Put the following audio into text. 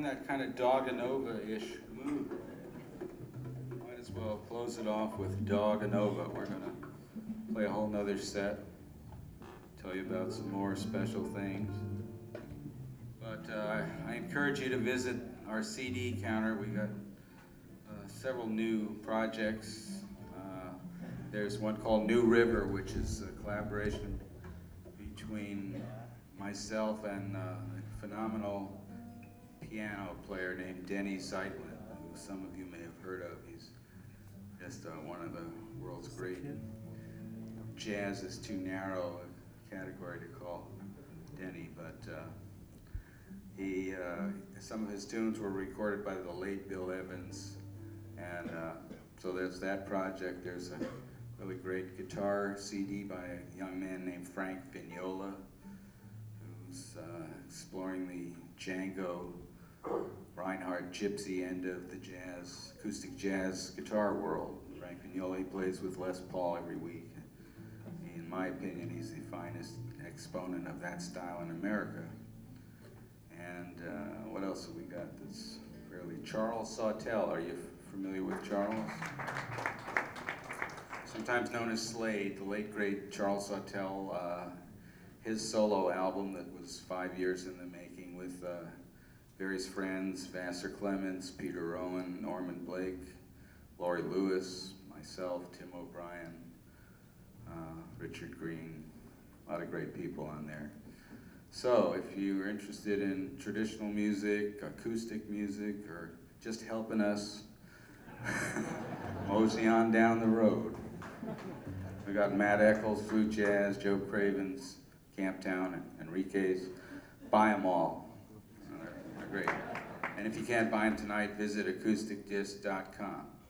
in that kind of Doganova-ish mood, might as well close it off with Doganova. We're gonna play a whole nother set, tell you about some more special things. But I encourage you to visit our CD counter. We got several new projects. There's one called New River, which is a collaboration between myself and a phenomenal piano player named Denny Zeitlin, who some of you may have heard of. He's just one of the world's great. Jazz is too narrow a category to call Denny, but some of his tunes were recorded by the late Bill Evans, and so there's that project. There's a really great guitar CD by a young man named Frank Vignola, who's exploring the Django Reinhardt gypsy end of the jazz, acoustic jazz guitar world. Frank Vignola, he plays with Les Paul every week. In my opinion, he's the finest exponent of that style in America. And what else have we got that's fairly... Charles Sawtelle, are you familiar with Charles? Sometimes known as Slade, the late great Charles Sawtelle, his solo album that was 5 years in the making with various friends, Vassar Clements, Peter Rowan, Norman Blake, Laurie Lewis, myself, Tim O'Brien, Richard Green, a lot of great people on there. So if you're interested in traditional music, acoustic music, or just helping us mosey on down the road, we got Matt Eccles, Flute Jazz, Joe Cravens, Camptown, and Enrique's. Buy them all. They're great. And if you can't buy them tonight, visit acousticdisc.com.